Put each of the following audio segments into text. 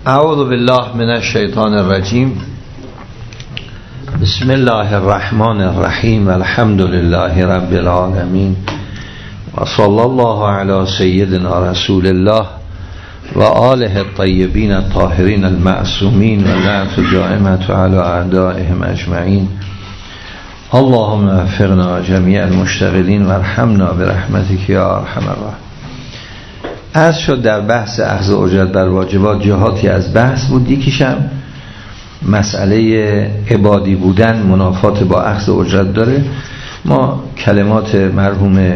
اعوذ بالله من الشیطان الرجیم. بسم الله الرحمن الرحیم. الحمد لله رب العالمین و صلی الله علی سیدنا رسول الله و آله الطیبین الطاهرین المعصومین و لعنت دائمة علی اعدائهم اجمعین. اللهم وفقنا جمیع المشتغلین و ارحمنا برحمتک یا ارحم الراحمین. عرض شد در بحث اخذ اجرت بر واجبات جهاتی از بحث بود. یکیشم مسئله عبادی بودن منافات با اخذ اجرت داره. ما کلمات مرحوم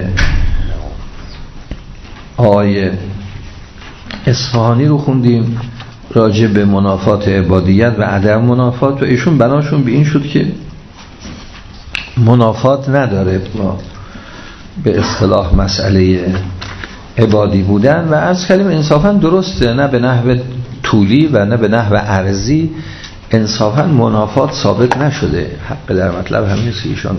آقای اصفهانی رو خوندیم راجع به منافات عبادیت و عدم منافات و ایشون بناشون به این شد که منافات نداره ما به اصطلاح مسئله عبادی بودن و از کلمه انصافا درسته، نه به نحو طولی و نه به نحو عرضی انصافا منافات ثابت نشده. حق در مطلب هم نیست ایشان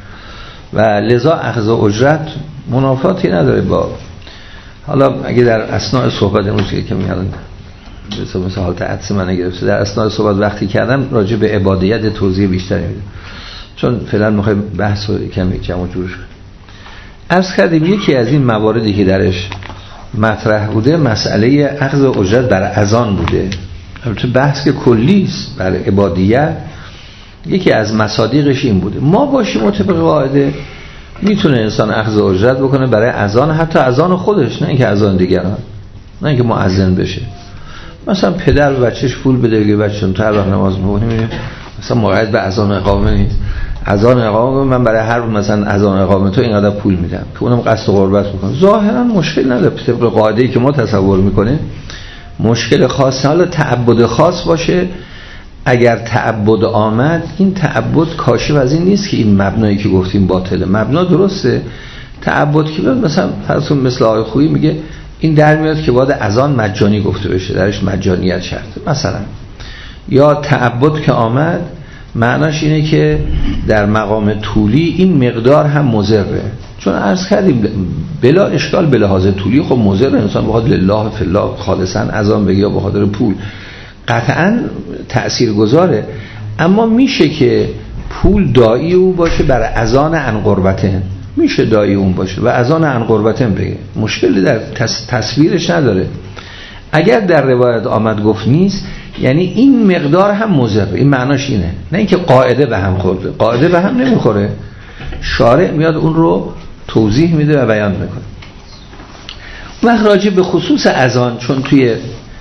و لذا اخذ اجرت منافاتی نداره با. حالا اگه در اثناء صحبت امروز که میگن مثل حالت عدس من گرفته، در اثناء صحبت وقتی کردم راجع به عبادیت توضیح بیشتری میدم چون فعلا میخوایم بحث رو کمی جمع جور شد. عرض کردیم یکی از این مواردی که درش مطرح بوده مسئله اخذ اجرت بر اذان بوده. البته بحث که کلی است بر عبادیت، یکی از مصادیقش این بوده ما باشیم مطابق قاعده میتونه انسان اخذ اجرت بکنه برای اذان، حتی اذان خودش، نه اینکه اذان دیگران، نه اینکه مؤذن بشه. مثلا پدر به بچهش پول بده که بچه‌م تا وقت نماز می‌خونه مثلا موعد به اذان اقامه نیست، اذان اقامه من برای هر مثلا اذان اقامه تو اینقدر پول میدم که اونم قصد قربت میکنه. ظاهرا مشکل نداره طبق قاعده‌ای که ما تصور میکنه مشکل خاص. حالا تعبد خاص باشه، اگر تعبد آمد این تعبد کاشف از این نیست که این مبنایی که گفتیم باطله. مبنا درسته، تعبد که مثلا فرض مثل آقای خویی میگه این در میاد که باید اذان مجانی گفته بشه، درش مجانیت شرطه مثلا. یا تعبد که آمد معناش اینه که در مقام طولی این مقدار هم مضره، چون عرض کردیم بلا اشکال به لحاظ طولی خب مضر انسان بخواد لله فی الله خالصا اذان بگه یا به خاطر پول قطعا تأثیر گذاره. اما میشه که پول داعی او باشه برای اذان عن قربتن، میشه داعی اون باشه و اذان عن قربتن بگه، مشکلی در تصویرش نداره. اگر در روایت آمد گفت نیست یعنی این مقدار هم مضر، این معناش اینه، نه اینکه قاعده به هم خورده. قاعده به هم نمیخوره، شارع میاد اون رو توضیح میده و بیان میکنه. وقت راجع به خصوص اذان، چون توی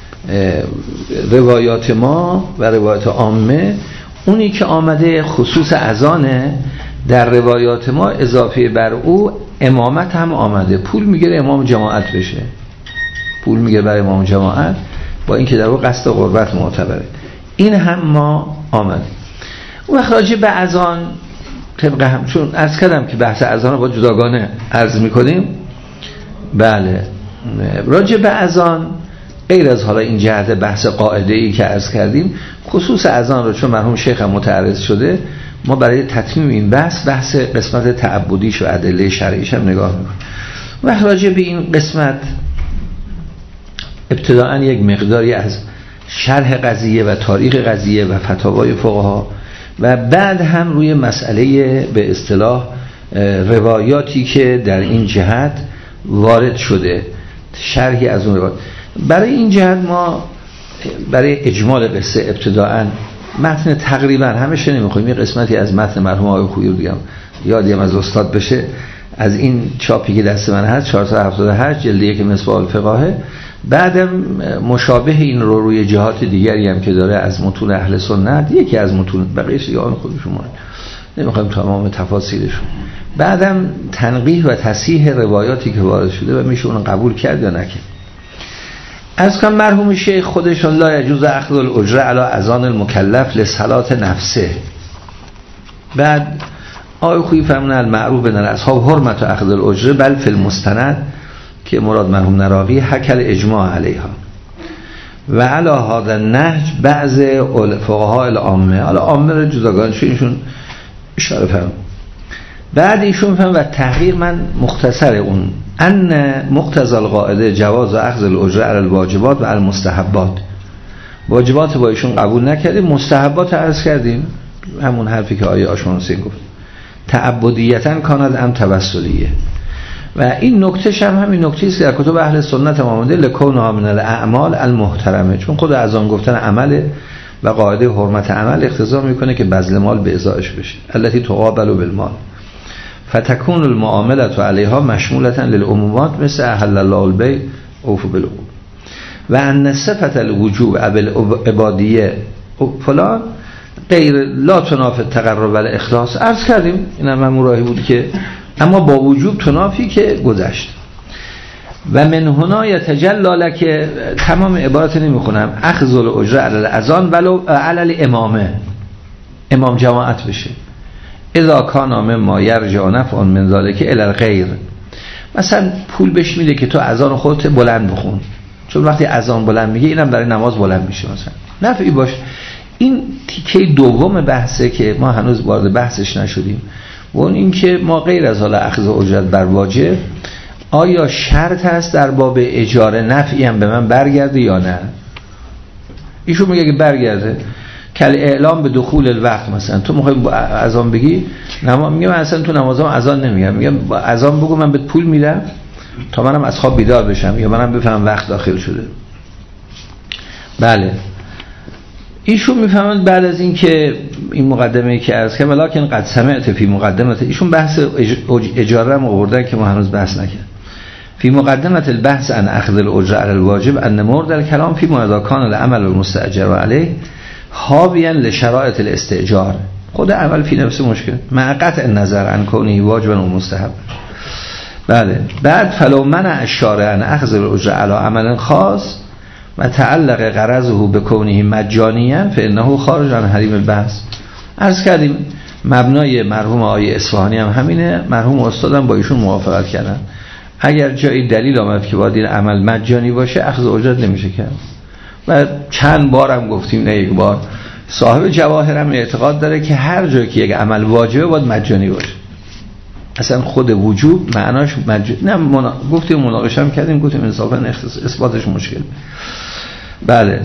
روایات ما و روایات عامه اونی که آمده خصوص اذانه، در روایات ما اضافه بر او امامت هم آمده. پول میگیره امام جماعت بشه، پول میگیره برای امام جماعت با اینکه در واقع قصد قربت معتبره. این هم ما آمده. اون وقت راجع به اذان طبق هم، چون عرض کردم که بحث اذان رو با جداگانه عرض میکنیم. بله راجع به اذان غیر از حالا این جهت بحث قاعده‌ای که عرض کردیم، خصوص اذان رو چون مرحوم شیخ هم متعرض شده ما برای تتمیم این بحث قسمت تعبدیش و ادله شرعیش هم نگاه میکنیم. و راجع به این قسمت ابتداءً یک مقداری از شرح قضیه و تاریخ قضیه و فتاوای فقها و بعد هم روی مسئله به اصطلاح روایاتی که در این جهت وارد شده، شرحی از اون روایات. برای این جهت ما برای اجمال قصه ابتداءً متن تقریبا همیشه نمیخوایم یه قسمتی از متن مرحوم آقای خویی بگم یادیم از استاد بشه. از این چاپی که دست من هست 478 جلد 1 مصباح الفقاهه، بعدم مشابه این رو روی جهات دیگری هم که داره از متون اهل سنت، یکی از متون بقیه‌اش دیگه آن خودشون نمیخوایم تمام تفاصیلشون، بعدم تنقیح و تصحیح روایاتی که وارد شده و میشه اون قبول کرد یا نکرد. از کم مرحوم شیخ خودشون لا یجوز اخذ الاجره علی اذان المکلف لصلات نفسه. بعد آقای خویی فرمودن المعروف بین اصحاب حرمت اخذ الاجره بل فی المستند که مراد مرحوم نراقی حکل اجماع علیها و علی هذا النهج بعض فقها العامه، حالا عامه رو جداگانه ایشون اشاره فرمود. بعد ایشون فهم و تحقیق من مختصر اون ان مقتضی القاعده جواز اخذ الاجره علی الواجبات و المستحبات واجبات با ایشون قبول نکردیم، مستحبات عرض کردیم، همون حرفی که آیه آشونسین گفت تعبدیتاً کاند ام توسلیه. و این نکتهش هم همین نکته است که در کتب اهل سنت ما آمده لکونها من الاعمال المحترمه، چون خود از آن گفتن عمل و قاعده حرمت عمل اقتضا میکنه که بذل مال به ازایش بشه، التي تقابل بالمال فتكون المعامله علیها مشموله للعمومات مثل احل الله البیع اوفوا بالعقود و ان صفت الوجوب العبادیه فلان غیر لا تنافی التقرب والاخلاص. عرض کردیم این هم راهی بود که اما با وجوب تنافی که گذشت. و من هنا یتجلی لک، تمام عبارت نمیخونم، اخذ الاجره علی الاذان ولو علی الامامه، امام جماعت بشه، اذا کان مما یرجع نفع من ذلک الی الغیر، مثلا پول بهش میده که تو اذان خودت بلند بخون، چون وقتی اذان بلند میگه اینم برای نماز بلند میشه مثلا، نفعی باشه. این تیکه دوم بحثه که ما هنوز وارد بحثش نشدیم، و اون این که ما غیر از حالا اخذ اجرت بر واجب، آیا شرط هست در باب اجاره نفعی هم به من برگرده یا نه؟ ایشون میگه که برگرده، کل اعلام به دخول الوقت، مثلا تو میخوای اذان بگی، میگه من اصلا تو نمازم اذان نمیگم، میگم اذان بگو من بهت پول میدم تا منم از خواب بیدار بشم یا منم بفهم وقت داخل شده. بله ایشون میفهمند بعد از این که این مقدمه‌ای که عرض کردم، ولکن قد سمعت فی مقدمه، ایشون بحث اجاره هم آوردن که ما هنوز بحث نکردیم. فی مقدمه البحث عن اخذ الاجره علی الواجب ان مورد الكلام فی ما اذا کان العمل المستاجر علیه حاویا لشرائط الاستئجار، خود عمل فی نفس مشکل مع قطع النظر عن کونه واجبا و مستحب. بله بعد فلو منع الشارع عن اخذ الاجره علی عمل خاص و تعلق غرضه به کونه مجانیاً فانه خارج عن حریم البحث. عرض کردیم مبنای مرحوم آقای اصفهانی هم همینه، مرحوم استادم با ایشون موافقت کردن، اگر جایی دلیل آمد که باید این عمل مجانی باشه اخذ اجرت نمیشه کرد. و چند بارم گفتیم، نه یک بار، صاحب جواهر هم اعتقاد داره که هر جایی که یک عمل واجبه باید مجانی باشه، اصلا خود وجوب معناش نه گفتیم مناقشه هم کردیم، گفتیم انصافا اثباتش مشکل. بله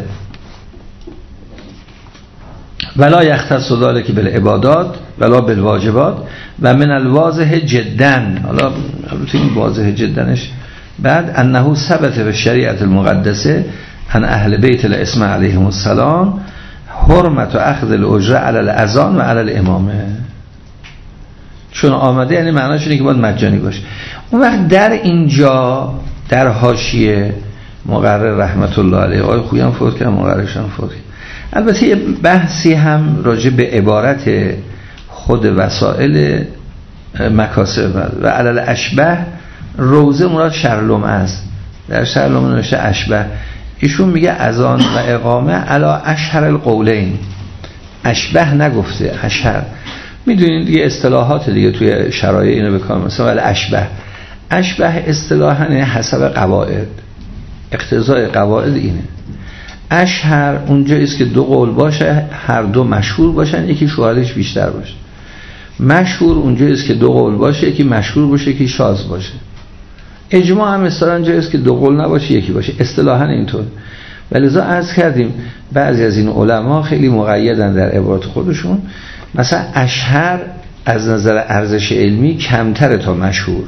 ولا یختص ذلک بالعبادات ولا بالواجبات و من الواضح جدا، حالا این واضح جدنش بعد انه ثبت به شریعت المقدسه ان اهل بیت الاسم علیهم السلام حرمت و اخذ الاجره علی الاذان و علی الامامه، چون آمده یعنی معناش اینه که باید مجانی باشه. اون وقت در اینجا در حاشیه مقرر رحمت الله علیه، آقای خویی هم فوت کرد، مقررش هم فوت کرد. البته یه بحثی هم راجع به عبارت خود وسائل مکاسب و علل اشبه، روزه مراد شرلوم است، در شرلوم نوشته اشبه، ایشون میگه اذان و اقامه علی اشهر القولین، اشبه نگفته اشهر. میدونید دیگه اصطلاحات دیگه توی شرایع اینو بکنم، مثلا ولی اشبه اصطلاحاً حسب قواعد، اقتضای قواعد اینه. اشهر اونجاییست که دو قول باشه، هر دو مشهور باشن، یکی شواهدش بیشتر باشه. مشهور اونجاییست که دو قول باشه، یکی مشهور باشه یکی شاذ باشه. اجماع هم اصطلاحاً اونجاییست که دو قول نباشه یکی باشه، اصطلاحاً اینطور. ولذا عرض کردیم بعضی از این علما خیلی مقیدن در عبارات خودشون، مثلا اشهر از نظر ارزش علمی کمتره تا مشهور.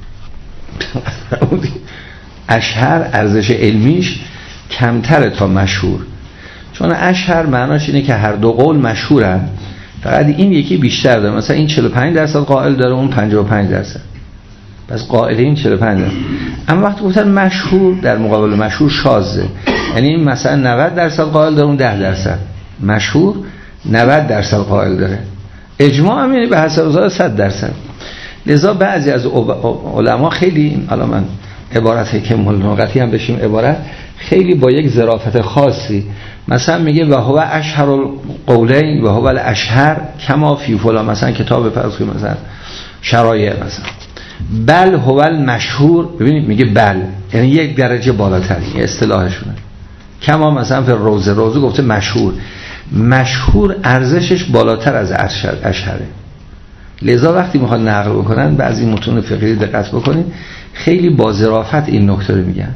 اشهر ارزش علمیش کمتره تا مشهور، چون اشهر معناش اینه که هر دو قول مشهورن، فقط این یکی بیشتر داره، مثلا این 45% قائل داره اون 55%، پس قائل این 45%. اما وقتی گفتن مشهور در مقابل مشهور شاذه، یعنی این مثلا 90% قائل داره اون 10%، مشهور 90% قائل داره، اجماع هم یعنی به حسب ظاهر 100%. لذا بعضی از علما خیلی، حالا من عبارت که ملغتی هم بشیم عبارت، خیلی با یک ظرافت خاصی مثلا میگه و هو اشهر القولین و هو الاشهر کما فی فلان، مثلا کتاب فرض کنید مثلا شرایع مثلا بل هو المشهور، ببینید میگه بل یعنی یک درجه بالاتر، این اصطلاحشونه. کما مثلا فی روزه گفته مشهور ارزشش بالاتر از اشهره. لذا وقتی میخواد نقل بکنن بعضی متون فقهی دقت بکنید خیلی با ظرافت این نکته رو میگن.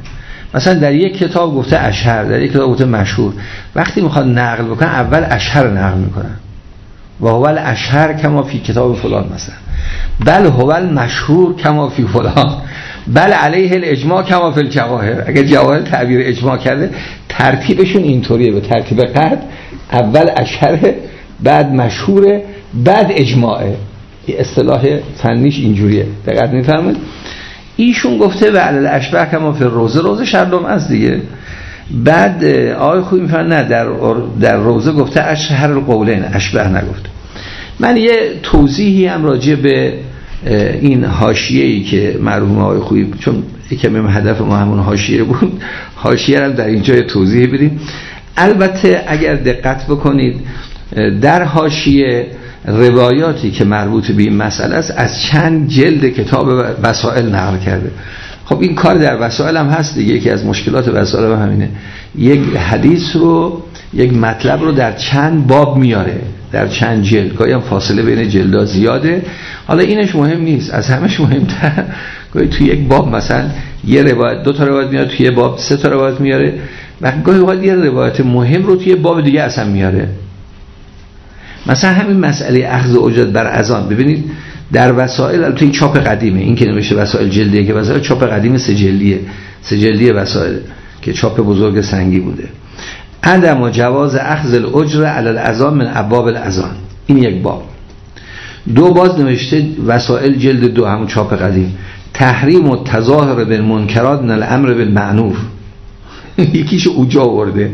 مثلا در یک کتاب گفته اشهر، در یک کتاب گفته مشهور، وقتی میخواد نقل بکنن اول اشهر نقل میکنن و هو الاشهر کما فی کتاب فلان، مثلا بل هو المشهور کما فی فلان، بل علیه الاجماع کما فی الجواهر. اگر جواهر تعبیر اجماع کرده، ترتیبشون اینطوریه، به ترتیب قد، اول اشهر، بعد مشهوره، بعد اجماعه. اصطلاح فنیش اینجوریه، دقت می‌فرمایید. ایشون گفته و علی الاشبه کما فی روزه، روزه شرم از دیگه. بعد آقای خوبی می‌فرمایند نه، در روزه گفته اشهر القولین، اشبه نگفته. من یه توضیحی هم راجع به این حاشیه‌ای که مرحوم آقای خویی، چون یکم هدف ما همون حاشیه بود، حاشیه رو در اینجا توضیح بدیم. البته اگر دقت بکنید در حاشیه روایاتی که مربوط به این مسئله است از چند جلد کتاب وسائل نقل کرده. خب این کار در وسائل هم هست دیگه، یکی از مشکلات وسائل هم همینه، یک حدیث رو، یک مطلب رو در چند باب میاره، در چند جلد، گاهی هم فاصله بین جلدها زیاده. حالا اینش مهم نیست، از همش مهمتر گاهی توی یک باب مثلا یه روایت، 2 تا روایت میاره، توی باب 3 تا روایت میاره، و گاهی وقت یه روایت مهم رو توی باب دیگه اصلا میاره. مثلا همین مسئله اخذ اجرت بر اذان، ببینید در وسائل، البته این چاپ قدیمه، این که نوشته وسائل جلدیه، که وسائل چاپ قدیم سجلیه وسائل که چاپ بزرگ سنگی بوده. عدم و جواز اخذ الاجر علی الاذان من ابواب الاذان، این یک باب. 2 باز نوشته وسائل جلد 2، همون چاپ قدیم، تحریم و تظاهر بالمنکرات من الامر بالمعروف، یکیش اوجا آورده،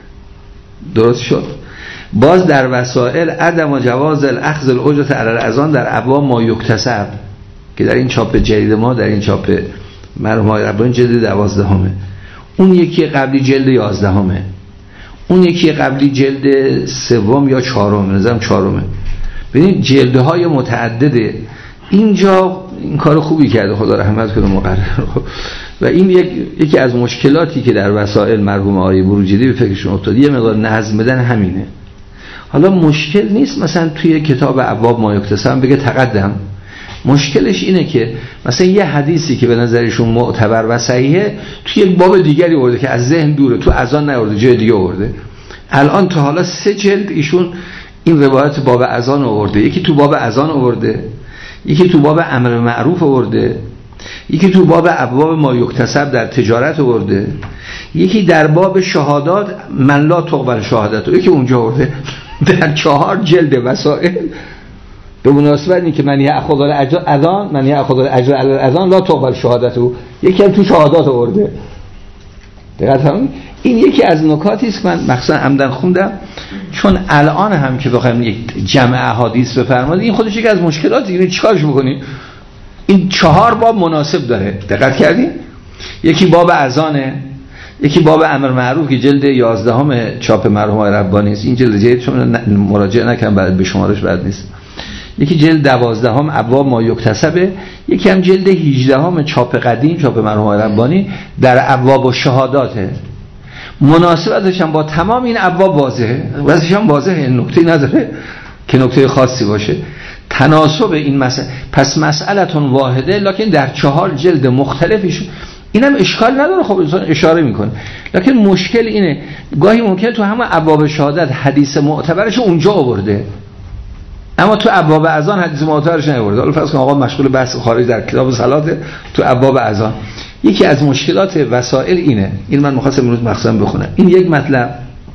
درست شد. باز در وسائل عدم و جواز الاخذ الاجرت علی الاذان در ابواب ما یکتسب، که در این چاپ جدید ما، در این چاپ مرحوم آقای ربانی جلد 12، اون یکی قبلی جلد 11، اون یکی قبلی جلد 3 یا 4، نظرم 4. ببینید جلدهای متعدده. اینجا این کار خوبی کرده، خدا رحمت کنه مقرر. و این یکی از مشکلاتی که در وسائل مرحوم آقای بروجردی به فکرشون افتاد، یه مقدار نظم بدن همینه. حالا مشکل نیست مثلا توی کتاب ابواب ما یکتسب بگه تقدم، مشکلش اینه که مثلا یه حدیثی که به نظرشون معتبر و صحیحه توی یک باب دیگری آورده که از ذهن دوره، تو اذان نیورده، جای دیگه آورده. الان تا حالا 3 جلد ایشون این روایت باب اذان آورده، یکی تو باب اذان آورده، یکی تو باب امر معروف آورده، یکی تو باب ابواب ما یکتسب در تجارت آورده، یکی در باب شهادات من لا تقبل شهادت، یکی اونجا آورده. در 4 جلد وسائل به مناسبت این که من یأخذ الاجر اذان، من یأخذ الاجر علی الاذان لا تقبل شهادته، یکی هم تو شهادات آورده. دقت فرمایید. این یکی از نکاتی است که من مخصوصا عمدن خوندم، چون الان هم که بخوایم یک جمع احادیث بفرمایید، این خودش یکی از مشکلاتی، اینو چیکارش می‌کنید؟ این 4 باب مناسب داره، دقت کردین؟ یکی باب اذانه، یکی باب امر معروف که جلد 11 چاپ مرحوم آقای ربانی است، این جلد جدید چون مراجعه نکردم بعد به شمارش بعد نیست. یکی جلد 12 ابواب ما یکتسبه، یکی هم جلد 18 چاپ قدیم چاپ مرحوم آقای ربانی در ابواب و شهاداته. مناسبتش هم با تمام این ابواب واضحه، واسش هم واضحه، نکته نداره که نکته خاصی باشه. تناسب این مسئله، پس مسئله‌تون واحده لکن در 4 جلد مختلفش، اینم اشکال نداره. خب انسان اشاره میکنه، لکن مشکل اینه گاهی ممکنه تو همه ابواب شهادت حدیث معتبرش اونجا آورده، اما تو ابواب اذان حدیث معتبرش نیاورده. حالا فرض کن آقا مشغول بحث خارج در کتاب صلات، تو ابواب اذان یکی از مشکلات وسائل اینه. این من می‌خواستم امروز مخصوصا بخونم. این یک مطلب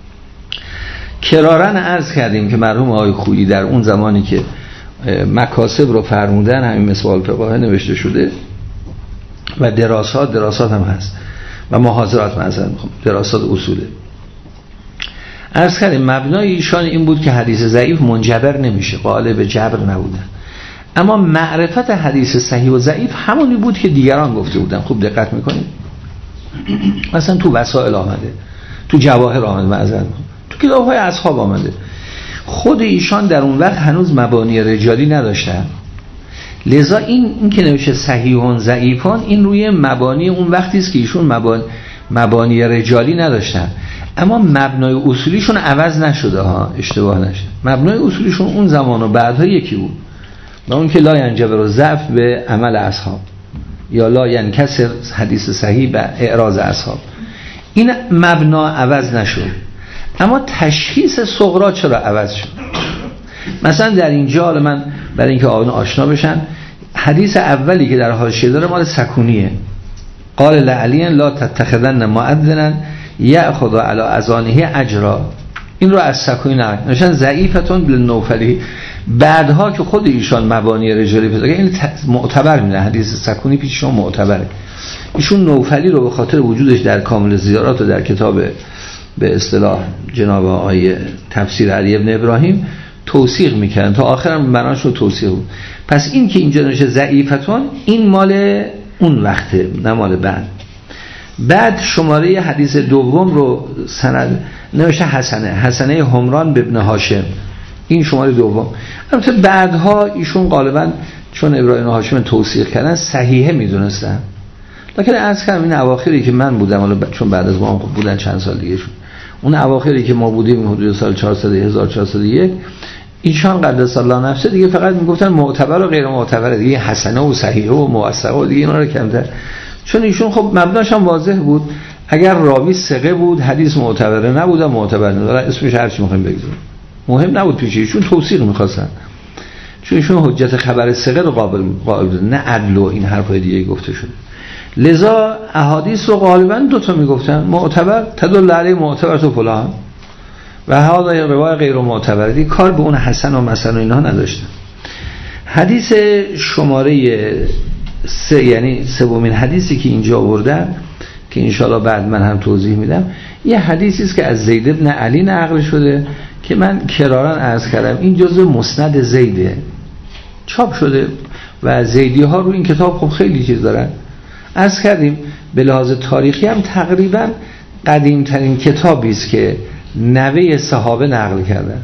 کرارن عرض کردیم که مرحوم آقای خویی در اون زمانی که مکاسب رو فرمودن، همین مسوال فقاهه نوشته شده و دراسات هم هست و محاضرات، مثلا دراسات اصوله. عرض کردیم مبنای ایشان این بود که حدیث ضعیف منجبر نمیشه، قائل به جبر نبودن، اما معرفت حدیث صحیح و ضعیف همونی بود که دیگران گفته بودن. خوب دقت میکنید، مثلا تو وسائل آمده، تو جواهر آمده، معذرت تو کتاب‌های اصحاب آمده. خود ایشان در اون وقت هنوز مبانی رجالی نداشتن، لذا این که نوشته صحیحون ضعیفون، این روی مبانی اون وقتی است که ایشون مبانی رجالی نداشتن، اما مبنای اصولیشون عوض نشده ها، اشتباه نشه. مبنای اصولیشون اون زمان و بعدها یکی بود، و اون که لا ینجبر ضعف به عمل اصحاب، یا لا ینکسر حدیث صحیح و اعراض اصحاب. این مبنا عوض نشد، اما تشخیص صغرا چرا عوض شد؟ مثلا در اینجا من برای اینکه آشنا بشن، حدیث اولی که در حاشیه داره مال سکونیه، قال لعلی لا تتخذن مؤذنا یأخذ علی اذانه اجرا. این رو از سکونی نوشتن ضعیفتون بالنوفلی. بعدها که خود ایشان مبانی رجالی پیدا این معتبر میدن، حدیث سکونی پیششون معتبره. ایشون نوفلی رو به خاطر وجودش در کامل زیارات و در کتاب به اصطلاح جناب آقای تفسیر علی ابن ابراهیم توثیق میکردن، تا آخرم معناش رو توثیق بود. پس این که اینجا نوشته ضعیفتون، این مال اون وقته نه مال بعد شماره حدیث دوم رو سند نوشته حسنه همران به ابن هاشم، این شماره دوم. البته بعدها ایشون غالبا چون ابراهیم هاشم توثیق کردن صحیحه میدونستن، لکن از کردم این اواخری که من بودم، حالا چون بعد از ما بودن چند سال دیگه شون، اون اواخری که ما بودیم حدود سال 1401 ایشان قدس الله نفسه دیگه فقط میگفتن معتبر و غیر معتبر، دیگه حسنه و صحیحه و موثقه و دیگه اینا رو کمتر، چون ایشون خب مبناش هم واضح بود، اگر راوی ثقه بود حدیث معتبره، نبود معتبر نداره، اسمش هر چی میخوایم بگذاریم، مهم نبود پیش ایشون توثیق میخواستن، چون ایشون حجت خبر ثقه رو قابل بود، نه عدل و این حرفای دیگه گفته شده. لذا احادیث رو غالبا دو تا میگفتن، معتبر تدل علی معتبر تو فلان و هذا روایت غیر معتبر، دیگه کار به اون حسن و مثلا اینها نداشتن. حدیث شماره 3 یعنی سومین حدیثی که اینجا آوردن که انشاءالله بعد من هم توضیح میدم، یه حدیثی است که از زید بن علی نقل شده که من کرارا عرض کردم این جزء مسند زیده، چاپ شده و زیدی ها رو این کتاب خب خیلی چیز دارن. عرض کردیم به لحاظ تاریخی هم تقریبا قدیم ترین کتابی است که نوه صحابه نقل کردن.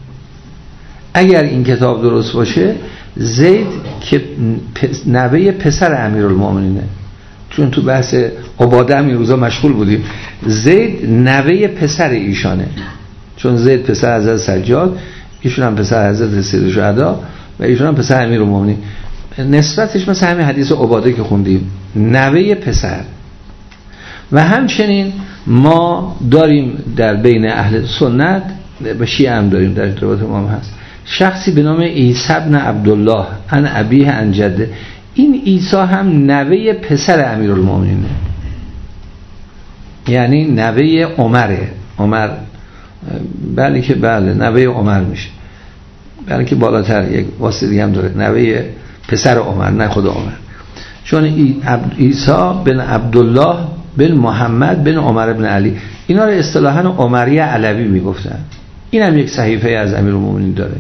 اگر این کتاب درست باشه، زید که نوه پسر امیرالمومنینه، چون تو بحث عباده هم این روزا مشغول بودیم، زید نوه پسر ایشانه، چون زید پسر حضرت سجاد، ایشون هم پسر حضرت سید شهدا و ایشون هم پسر امیرالمومنین، نسبتش مثل همین حدیث عباده که خوندیم، نوه پسر. و همچنین ما داریم در بین اهل سنت و شیعه هم داریم، در روایت امام هست، شخصی به نام عیسی بن عبدالله عن ابیه عن جده. این عیسی هم نوه پسر امیرالمومنینه، یعنی نوه عمر بله که بله نوه عمر میشه، بله که بالاتر یک واسطه دیگه هم داره، نوه پسر عمر نه خود عمر، چون عیسی بن عبدالله بن محمد بن عمر بن علی، اینا رو اصطلاحاً عمریه علوی میگفتن. این هم یک صحیفه از امیرالمومنین داره،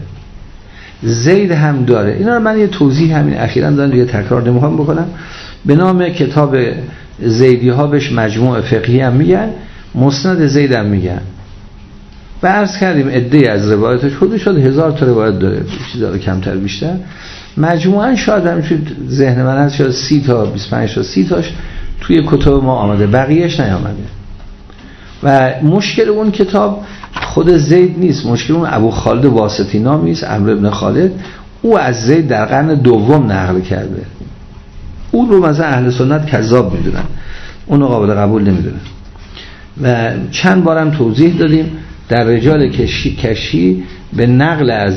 زید هم داره. اینا رو من یه توضیح همین اخیراً دادم دیگه تکرار نمیخوام بکنم. به نام کتاب زیدی ها بهش مجموع فقهی هم میگن، مسند زید هم میگن. و عرض کردیم عده از روایاتش حدود شد 1000 تا روایت داره، چیزا رو کمتر بیشتر، مجموعاً شاید همین ذهن من هست شاید 30 تا 25 تا 30 تاش توی کتاب ما آمده، بقیهش نیامده. و مشکل اون کتاب خود زید نیست، مشکل اون ابو خالد واسطی نامی است، عمرو ابن خالد، او از زید در قرن دوم نقل کرده، اون رو مثلا اهل سنت کذاب میدونن، اون رو قابل قبول نمیدونن. و چند بارم توضیح دادیم در رجال کشی به نقل از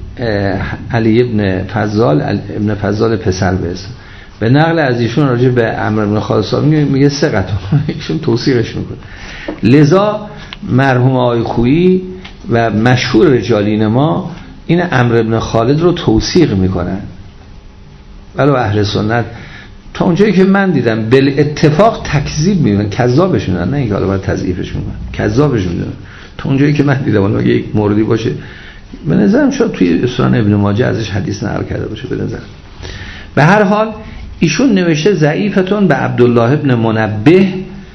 علی ابن فضال پسر به نقل از ایشون راجع به عمرو ابن خالد میگه ثقت، ایشون توصیفش میکنه. لذا مرحوم آقای خویی و مشهور رجالین ما این عمرو ابن خالد رو توثیق میکنن، ولی اهل سنت تا اونجایی که من دیدم بل اتفاق تکذیب میکنن، کذابش میدونن، نه اینکه حالا باید تضعیفش میکنن، کذابش میدونن. تا اونجایی که من دیدم اون یک موردی باشه به نظرم شاید توی سنن ابن ماجه ازش حدیث نقل کرده باشه به نظرم. به هر حال ایشون نوشته ضعیفتون به عبدالله ابن منبه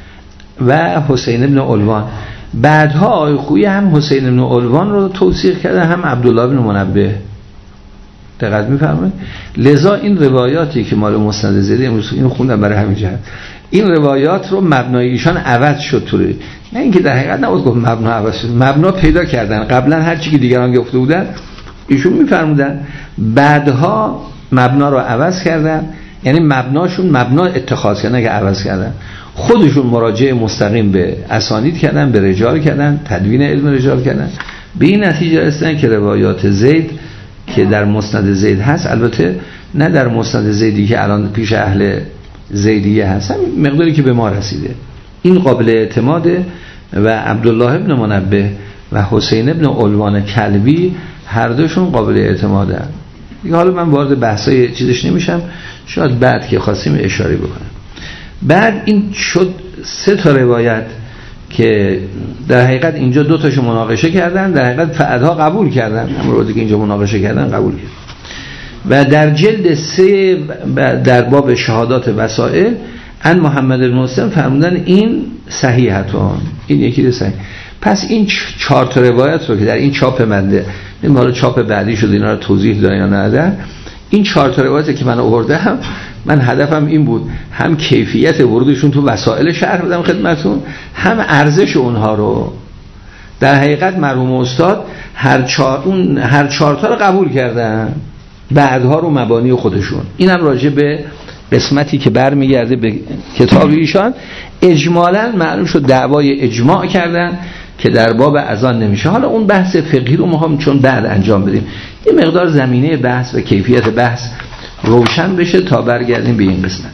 و حسین ابن علوان. بعدها آقای خویی هم حسین ابن علوان رو توثیق کرده، هم عبدالله ابن منبه. دقت می‌فرمایید؟ لذا این روایاتی که مال مسند زیدی امروز اینو خوندم برای همین جهت، این روایات رو مبنای ایشان عوض شد طوری، نه اینکه در حقیقت نباید گفت مبنا عوض شد، مبنا پیدا کردن. قبلا هر چی که دیگران گفته بودن ایشون می‌فرمودن، بعدها مبنا رو عوض کردن، یعنی مبناشون مبنا اتخاذ کردن که عوض کردن، خودشون مراجعه مستقیم به اسانید کردن، به رجال کردن، تدوین علم رجال کردن، به این نتیجه رسیدن که روایات زید که در مسند زید هست، البته نه در مسند زیدی که الان پیش اهل زیدیه هست، همین مقداری که به ما رسیده این قابل اعتماده. و عبدالله ابن منبه و حسین ابن علوان کلبی هر دوشون قابل اعتماده. دیگه حالا من وارد بحثای چیزش نمیشم، شاید بعد که خواستیم اشاره بکنم. بعد این شد 3 تا روایت که در حقیقت اینجا 2 تاشو مناقشه کردن، در حقیقت فعدها قبول کردن، همون رو که اینجا مناقشه کردن قبول کردن. و در جلد 3 در باب شهادات وسائل ان محمد بن مسلم فرمودن این صحیحتون، این یکی صحیح. پس این 4 تا روایت رو که در این چاپ منده، این حالا چاپ بعدی شده اینا رو توضیح دادن یا نه، این 4 تا روایتی که من آوردم، من هدفم این بود هم کیفیت ورودشون تو وسائل شرح بدم خدمتون، هم ارزش اونها رو. در حقیقت مرحوم استاد هر 4 تا رو قبول کردن، بعدها رو مبانی خودشون. اینم راجع به قسمتی که برمیگرده به کتاب ایشان. اجمالاً معلوم شد دعوای اجماع کردن که در باب اذان نمیشه. حالا اون بحث فقهی رو ما هم چون بعد انجام بدیم، یه مقدار زمینه بحث و کیفیت بحث روشن بشه تا برگردیم به این قسمت.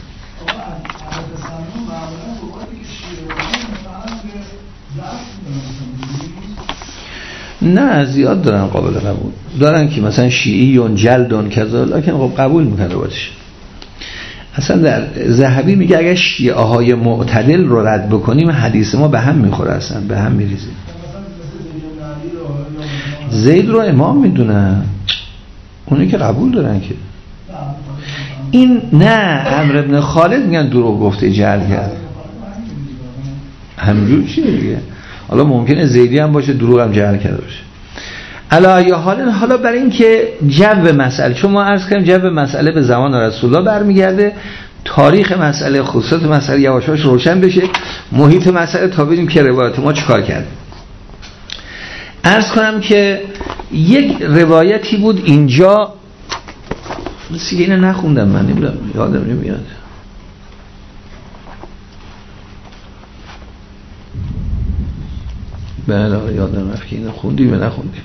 نه زیاد دارن قابل قبول دارن که مثلا شیعیون جلدون کذا، لکن خب قبول میکنه روایتش. اصلا در ذهبی میگه اگر شیعه های معتدل رو رد بکنیم حدیث ما به هم میخوره، اصلا به هم میریزه. زید رو امام میدونن، اونی که قبول دارن که این نه عمرو بن خالد میگن دروغ گفته جعل کرد، همینجور چیه دیگه. حالا ممکنه زیدی هم باشه دروغ هم جعل کرده باشه. علی حالا برای این که جو مسئله، چون ما عرض کردیم جو مسئله به زمان رسول الله برمیگرده، تاریخ مسئله، خصوصات مسئله یواشاش روشن بشه، محیط مسئله، تا ببینیم که روایت ما چیکار کرد. عرض کنم که یک روایتی بود اینجا، مثل اینو نخوندم من، نمیدونم یادم نمیاد. بله یادم رفت که اینو خوندیم یا نخوندیم.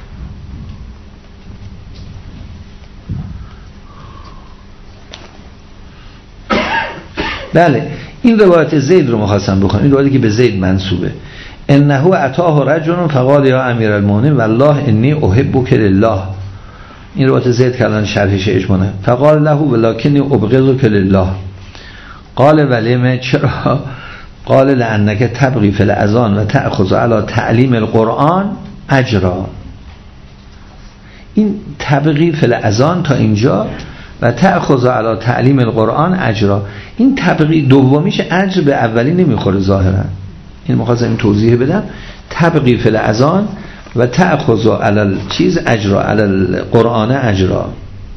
بله این روایت زید رو می‌خواستم بخونم، این روایتی که به زید منسوبه. انه اتاه رجل فقال یا امیرالمؤمنین والله انی احبک لله. این روایت زید کردن شرحش اجمالا. فقال له ولکنی ابغضک لله. قال ولم، چرا؟ قال لانک تبغی فی الاذان و تأخذ علی تعلیم القرآن اجرا. این تبغی فی الاذان تا اینجا و تأخذ علی تعلیم القرآن اجرا، این تبغی دومیش اجر به اولی نمیخوره ظاهرا. این مخواستم این توضیح بدم. تبغی فی الاذان و تأخذ علی چیز اجرا، علی القرآن اجرا،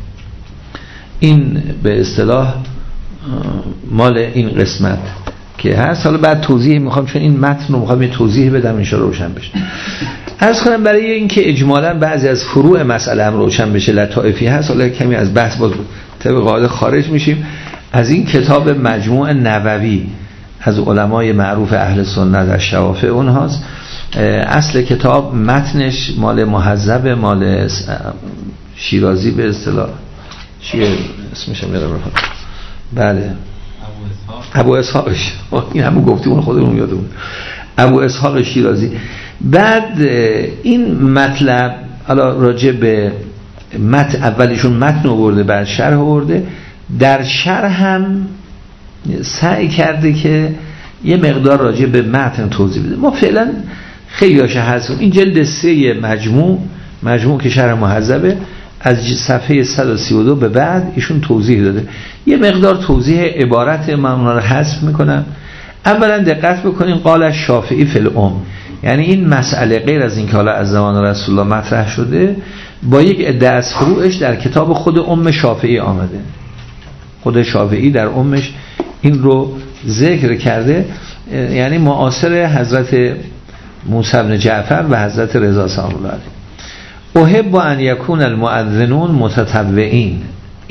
این به اصطلاح مال این قسمت که هست. حالا بعد توضیح میخوام، چون این متن رو میخوام یه توضیح بدم ان شاءالله روشن بشه. عرض کنم برای اینکه اجمالاً بعضی از فروع مسئله هم روشن بشه، لطائفی هست، حالا کمی از بحث باز طبق قاعده خارج میشیم. از این کتاب مجموع نووی از علمای معروف اهل سنت از شوافع اونهاست. اصل کتاب متنش مال مهذب، مال شیرازی به اصطلاح، چیه اسمش میاد؟ بله ابو اسحاقش، این همون گفتیم خودمون یادمون، ابو اسحاق شیرازی. بعد این مطلب حالا راجع به متن، اولیشون متن آورده بعد شرح آورده، در شرح هم سعی کرده که یه مقدار راجع به متن توضیح بده. ما فعلا خیلی هاشه هستیم. این جلد 3 مجموع که شرح مهذبه، از صفحه 132 به بعد ایشون توضیح داده. یه مقدار توضیح عبارت من اونها رو حذف میکنم. اولا دقت بکنین قال شافعی فی الام، یعنی این مسئله غیر از این که حالا از زمان رسول الله مطرح شده، با یک عده از فروعش در کتاب خود ام شافعی آمده. خود شافعی در امش این رو ذکر کرده، یعنی معاصر حضرت موسی بن جعفر و حضرت رضا سلام الله علیه. احب ان یکون المؤذنون متطوعین.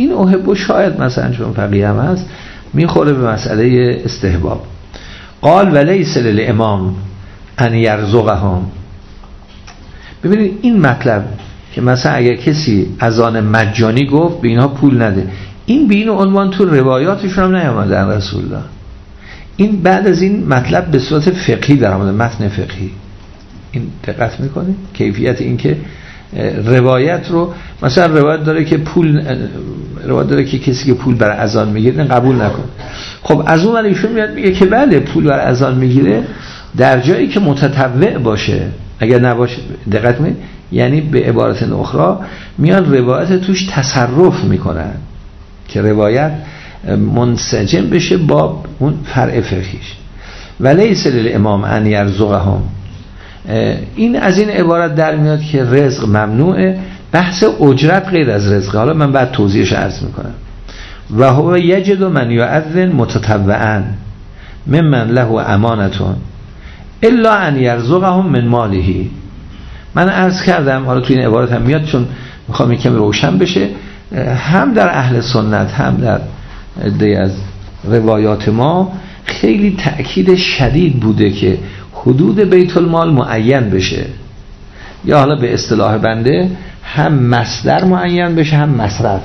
این احب شاید مثلا چون فقیه هم هست میخوره به مسئله استحباب. قال ولیس للامام ان یرزقهم. ببینید این مطلب که مثلا اگر کسی اذان مجانی گفت به اینها پول نده، این به این عنوان تو روایاتشون هم نیامده رسول الله. این بعد از این مطلب به صورت فقهی در آمده، متن فقهی. این دقت میکنید کیفیت این که روایت رو مثلا روایت داره که کسی که پول برای اذان میگیره قبول نکن. خب از اون ایشون میاد میگه که بله پول برای اذان میگیره در جایی که متطوع باشه، اگر نباشه دقت کنید، یعنی به عبارت اخرى میان روایت توش تصرف میکنن که روایت منسجم بشه با اون فرع فقهیش. ولیس للامام ان یرزقهم، این از این عبارت در میاد که رزق ممنوعه، بحث اجرت غیر از رزق. حالا من بعد توضیحش عرض میکنم. و هو یجد من یؤذن متطوعا ممن له امانتون الا ان یرزقهم من ماله. من عرض کردم، حالا تو این عبارت هم میاد چون میخوام یکم روشن بشه، هم در اهل سنت هم در عده از روایات ما خیلی تأکید شدید بوده که حدود بیت المال معین بشه، یا حالا به اصطلاح بنده هم مصدر معین بشه هم مصرف.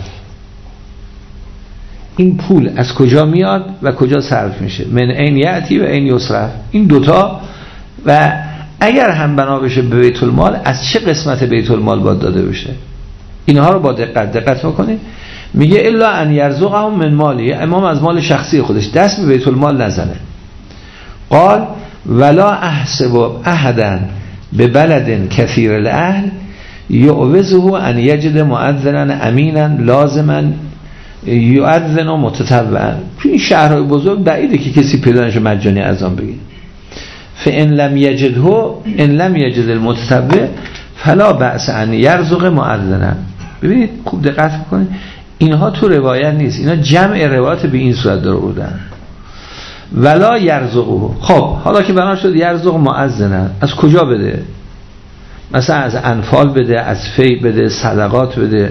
این پول از کجا میاد و کجا صرف میشه، من این یأتی و این یصرف، این دوتا. و اگر هم بنا بشه به بیت المال، از چه قسمت بیت المال باید داده بشه، اینها رو با دقت بکنید. میگه الا ان یرزقهم من مالی، امام از مال شخصی خودش دست به بیت المال نزنه. قال ولا احسب احدا به بلد کثیر الاهل یعوزه ان یجد مؤذنا امینا لازما یؤذن متطوعا. تو این شهرهای بزرگ بعیده که کسی پیدا نشه مجانی اذان بگه. فان لم یجده ان لم یجد المتطوع فلا بأس ان یرزق مؤذنا. ببینید خوب دقت بکنید، اینها تو روایت نیست، اینا جمع روایت به این صورت در آوردن. ولا یرزقه. خب حالا که بنا شد یرزق مؤذنا، از کجا بده؟ مثلا از انفال بده، از فی بده، صدقات بده،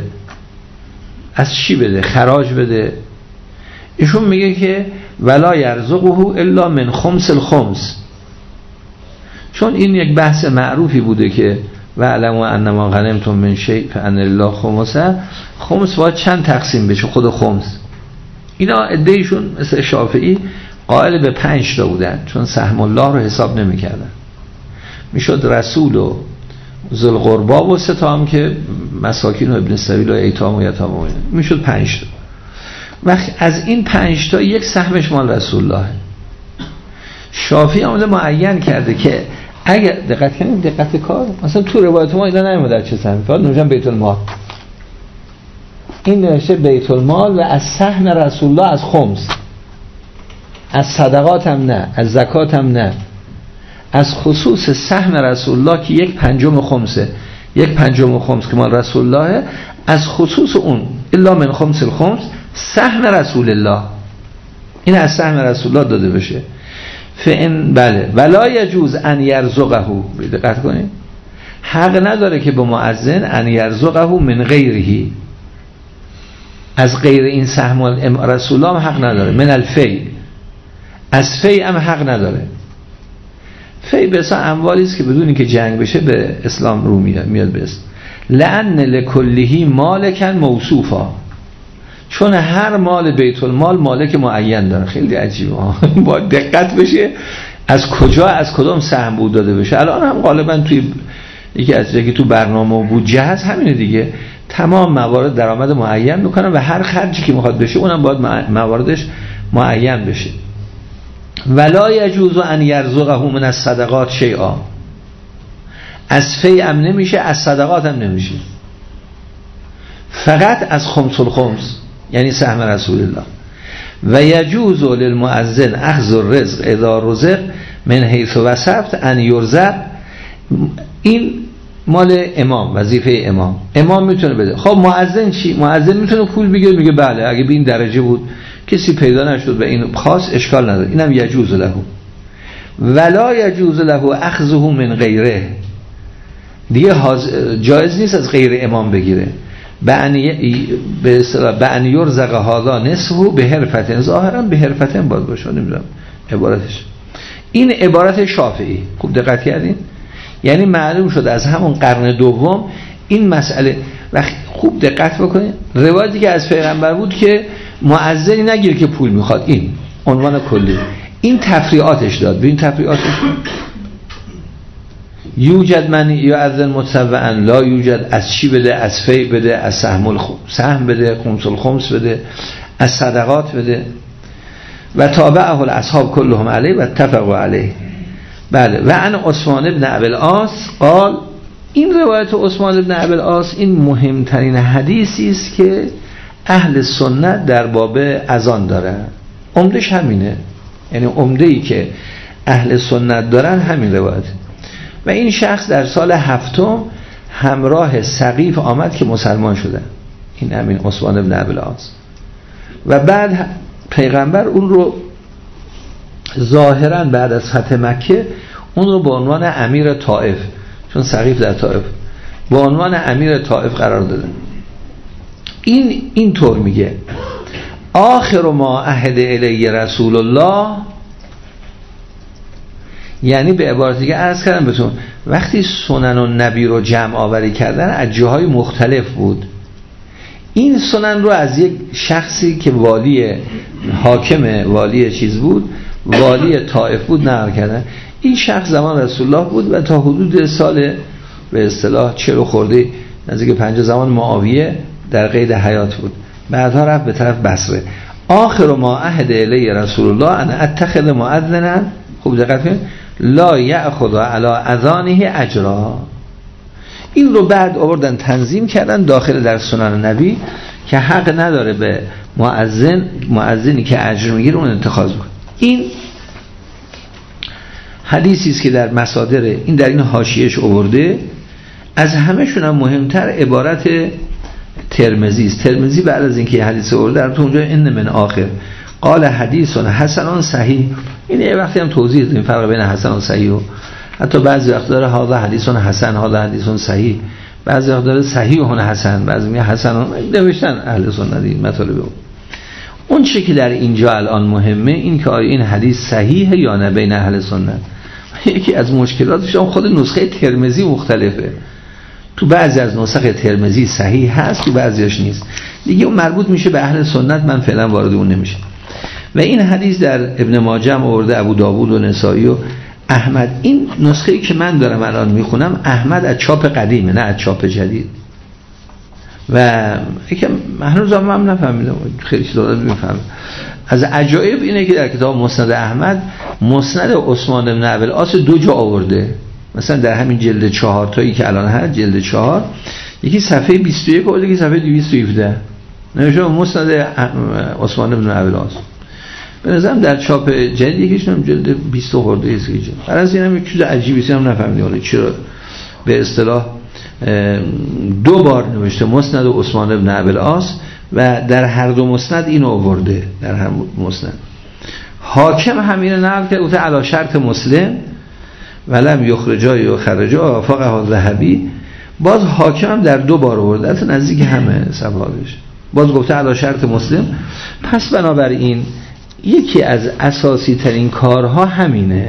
از چی بده؟ خراج بده. ایشون میگه که ولا یرزقه الا من خمس الخمس، چون این یک بحث معروفی بوده که و علموا انما غنمتم من شیء فان لله خمسه. خمس باید چند تقسیم بشه؟ خود خمس. اینا عده‌ایشون مثل شافعی قائل به 5 تا بودن، چون سهم الله رو حساب نمی‌کردن. میشد رسول و ذوالقربا و 3 تا هم که مساکین و ابن السبیل و ایتام و یتام و میشد 5 تا. وقت از این 5 تا یک سهمش مال رسول الله. شافعی آمده معین کرده که اگر دقت کنیم، دقت کار مثلا تو روایت ما اینا نمیاد چه سهمی، فقط نوشتن بیت المال. این نوشته بیت المال و از سهم رسول الله از خمس، از صدقات هم نه، از زکات هم نه، از خصوص سهم رسول الله که 1/5 خمسه، 1/5 خمس که مال رسول الله، از خصوص اون الا من خمس الخمس سهم رسول الله، این از سهم رسول الله داده بشه. فان بله ولا یجوز ان یرزقه، دقت کنید، حق نداره که به مؤذن ان یرزقه من غیره، از غیر این سهم رسول الله هم حق نداره. من الفی، از فی هم حق نداره. فی به اصلا اموالی است که بدون اینکه جنگ بشه به اسلام رو میاد به اسم. لأن لکلهی مالکن موصوفا، چون هر مال بیت المال مالک معین داره. خیلی عجیبه با دقت بشه از کجا از کدام سهم بود داده بشه. الان هم غالبا توی یکی از جایی که تو برنامه بودجه هست همینه دیگه، تمام موارد درآمد معین میکنن و هر خرجی که میخواد بشه اونم باید مواردش معین بشه. ولا یجوز ان یرزقه من الصدقات شیئا، از فی هم نمیشه، از صدقات هم نمیشه، فقط از خمس الخمس یعنی سهم رسول الله. و یجوز للمؤذن اخذ الرزق اذا رزق من حیث وصفت ان یرزق. این مال امام، وظیفه امام میتونه بده. خب مؤذن چی؟ مؤذن میتونه پول بگیره، میگه بله اگه به این درجه بود کسی پیدا نشد و این خاص اشکال نداره، اینم یجوز له. ولا یجوز له اخذه من غیره، دیگه جایز نیست از غیر امام بگیره. به اصطلاح بأن یرزق هذا نصفه به حرفت، ظاهرا به حرفت باید باشه، نمیدونم عبارتش. این عبارت شافعی، خوب دقت کردین؟ یعنی معلوم شد از همون قرن دوم این مسئله. وقت خوب دقت بکنید، روایتی که از پیغمبر بود که مؤذنی نگیر که پول میخواد، این عنوان کلی. این تفریعاتش داد. ببین تفریعاتش یوجد من یؤذن متطوعا، لا یوجد. از چی بده؟ از فی بده، از سهم بده، خمس الخمس بده، از صدقات بده. و تابعه الاصحاب کلهم علیه و اتفقوا علیه. بله. و عن عثمان بن ابی العاص قال، این روایت عثمان بن ابی العاص این مهمترین حدیثی است که اهل سنت در باب اذان دارن. عمدش همینه، یعنی عمده‌ای که اهل سنت دارن همین روایت. و این شخص در سال 7 همراه سقیف آمد که مسلمان شدن، این همین عثمان بن ابی العاص. و بعد پیغمبر اون رو ظاهرا بعد از فتح مکه اون رو به عنوان امیر طائف، چون سقیف در طائف، به عنوان امیر طائف قرار دادن. این طور میگه آخر ما عهد الی رسول الله، یعنی به عبارت دیگه عرض کردم بهتون وقتی سنن النبی رو جمع آوری کردن از جاهای مختلف بود، این سنن رو از یک شخصی که حاکم والی چیز بود، والی طائف بود، نقل کردن. این شخص زمان رسول الله بود و تا حدود سال به اصطلاح 40 خورده نزدیک 50 زمان معاویه در قید حیات بود. بعدها رفت به طرف بصره. آخر ما عهد الی رسول الله ان اتخذ مؤذنا، خوب دقت کنید، لا یأخذ علی اذانه اجرا. این رو بعد آوردن تنظیم کردن داخل در سنن نبی که حق نداره به مؤذنی که اجر میگیره اون اتخاذ کنه. این حدیثی است که در مصادر این در این حاشیهش آورده. از همه‌شون هم مهمتر عبارت ترمذی است. ترمذی بعد از اینکه حدیث آورده در اونجا ان من آخر قال حدیث حسن صحیح، این یه وقتی هم توضیح دادیم فرق بین حسن و صحیح، و حتی بعضی وقت داره هذا حدیث حسن، هذا حدیث صحیح، بعضی وقت داره صحیح و حسن، بعضی میگه حسن. نوشتن اهل سنت این مطالب. اون چیزی که در اینجا الان مهمه این که آیا این حدیث صحیحه یا نه بین اهل سنت. یکی از مشکلاتش هم خود نسخه ترمذی مختلفه. تو بعضی از نسخ ترمذی صحیح هست، تو بعضیاش نیست. دیگه اون مربوط میشه به اهل سنت، من فعلا وارد اون نمیشه. و این حدیث در ابن ماجه هم آورده، ابو داوود و نسائی و احمد. این نسخه‌ای که من دارم الان میخونم احمد از چاپ قدیمه، نه از چاپ جدید. و یکم هنوز هم نفهمیدم، خیلی چیزا دارم میفهمم. از عجایب اینه که در کتاب مسند احمد مسند عثمان بن ابی العاص 2 جا آورده. مثلا در همین جلد 4 تایی که الان هست، جلد 4 یکی صفحه 21 و یکی صفحه 217 نوشته مسند عثمان بن ابی العاص. به نظرم در چاپ جدید یکیشون جلد 20 خورده است. برای از اینم یک چیز عجیبی است، هم نفهمیدم چرا به اصطلاح 2 بار نوشته مسند عثمان بن ابی العاص و در هر دو مسند اینو آورده. در هر مسند حاکم همین نقل کرده، گفته علی شرط مسلم ولم یخرجا یا خرجا فقه ذهبی. باز حاکم هم در 2 بار آورده، البته نزدیک همه صفحاتش. باز گفته علی شرط مسلم. پس بنابراین یکی از اساسی ترین کارها همینه.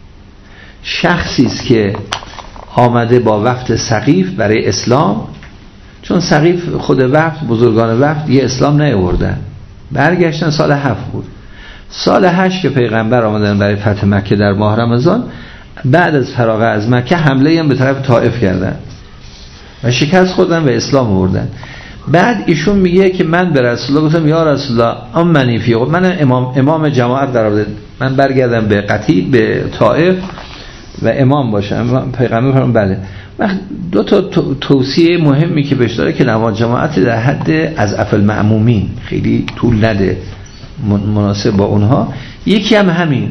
شخصی است که آمده با وفد سقیف برای اسلام، چون سقیف خود وفد، بزرگان وفد یه اسلام نیاوردن، برگشتن سال 7 بود. سال 8 که پیغمبر آمدن برای فتح مکه در ماه رمضان، بعد از فراغ از مکه حمله هم به طرف طائف کردن و شکست خوردن و اسلام آوردن. بعد ایشون میگه که من به رسول الله گفتم یا رسول الله امنی فی، من امام جماعت قرار بده، من برگردم به قتیل به طائف و امام باشم. پیغمبر فرمود بله. وقت 2 تا توصیه مهمی که بهش داره که نماز جماعت در حد از افل معمومین، خیلی طول نده، مناسب با اونها. یکی هم همین،